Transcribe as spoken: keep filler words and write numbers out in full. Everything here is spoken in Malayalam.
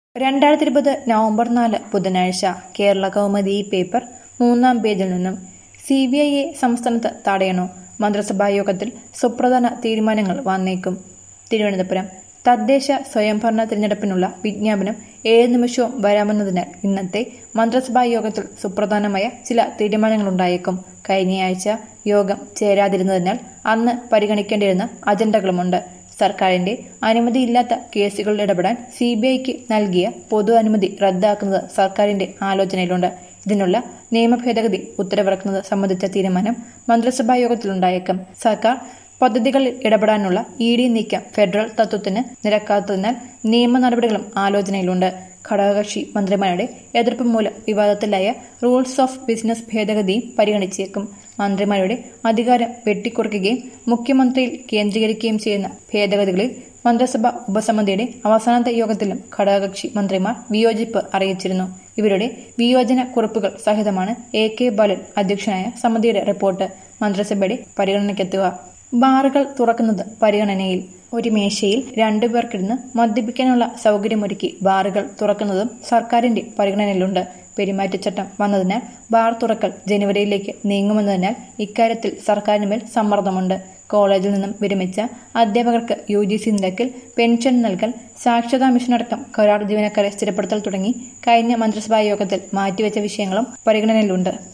രണ്ടായിരത്തി ഇരുപത് നവംബർ നാല് ബുധനാഴ്ച കേരള കൗമുദി പേപ്പർ മൂന്നാം പേജിൽ നിന്നും സി ബി ഐയെ സംസ്ഥാനത്ത് തടയണോ? മന്ത്രിസഭാ യോഗത്തിൽ സുപ്രധാന തീരുമാനങ്ങൾ വന്നേക്കും. തിരുവനന്തപുരം തദ്ദേശ സ്വയംഭരണ തിരഞ്ഞെടുപ്പിനുള്ള വിജ്ഞാപനം ഏഴ് നിമിഷവും വരാമെന്നതിനാൽ ഇന്നത്തെ മന്ത്രിസഭാ യോഗത്തിൽ സുപ്രധാനമായ ചില തീരുമാനങ്ങളുണ്ടായേക്കും. കഴിഞ്ഞയാഴ്ച യോഗം ചേരാതിരുന്നതിനാൽ അന്ന് പരിഗണിക്കേണ്ടിയിരുന്ന അജണ്ടകളുമുണ്ട്. സർക്കാരിന്റെ അനുമതിയില്ലാത്ത കേസുകളിൽ ഇടപെടാൻ സി ബി ഐക്ക് നൽകിയ പൊതു അനുമതി റദ്ദാക്കുന്നത് സർക്കാരിന്റെ ആലോചനയിലുണ്ട്. ഇതിനുള്ള നിയമ ഭേദഗതി ഉത്തരവിറക്കുന്നത് സംബന്ധിച്ച തീരുമാനം മന്ത്രിസഭാ യോഗത്തിലുണ്ടായേക്കും. സർക്കാർ പദ്ധതികളിൽ ഇടപെടാനുള്ള ഇ ഡി നീക്കം ഫെഡറൽ തത്വത്തിന് നിരക്കാത്തതിനാൽ നിയമ നടപടികളും ആലോചനയിലുണ്ട്. ഘടകകക്ഷി മന്ത്രിമാരുടെ എതിർപ്പ് മൂലം വിവാദത്തിലായ റൂൾസ് ഓഫ് ബിസിനസ് ഭേദഗതിയും പരിഗണിച്ചേക്കും. മന്ത്രിമാരുടെ അധികാരം വെട്ടിക്കുറയ്ക്കുകയും മുഖ്യമന്ത്രിയിൽ കേന്ദ്രീകരിക്കുകയും ചെയ്യുന്ന ഭേദഗതികളിൽ മന്ത്രിസഭാ ഉപസമിതിയുടെ അവസാനത്തെ യോഗത്തിലും ഘടകകക്ഷി മന്ത്രിമാർ വിയോജിപ്പ് അറിയിച്ചിരുന്നു. ഇവരുടെ വിയോജന കുറിപ്പുകൾ സഹിതമാണ് എ കെ ബാലൻ അധ്യക്ഷനായ സമിതിയുടെ റിപ്പോർട്ട് മന്ത്രിസഭയുടെ പരിഗണനയ്ക്കെത്തുക. ബാറുകൾ തുറക്കുന്നത് പരിഗണനയിൽ. ഒരു മേശയിൽ രണ്ടുപേർക്കിരുന്ന് മദ്യപിക്കാനുള്ള സൗകര്യമൊരുക്കി ബാറുകൾ തുറക്കുന്നതും സർക്കാരിന്റെ പരിഗണനയിലുണ്ട്. പെരുമാറ്റച്ചട്ടം വന്നതിനാൽ ബാർ തുറക്കൽ ജനുവരിയിലേക്ക് നീങ്ങുമെന്നതിനാൽ ഇക്കാര്യത്തിൽ സർക്കാരിനുമേൽ സമ്മർദ്ദമുണ്ട്. കോളേജിൽ നിന്നും വിരമിച്ച അധ്യാപകർക്ക് യു ജി സി നിരക്കിൽ പെൻഷൻ നൽകൽ, സാക്ഷരതാ മിഷനടക്കം കരാർ ജീവനക്കാരെ സ്ഥിരപ്പെടുത്തൽ തുടങ്ങി കഴിഞ്ഞ മന്ത്രിസഭാ യോഗത്തിൽ മാറ്റിവെച്ച വിഷയങ്ങളും പരിഗണനയിലുണ്ട്.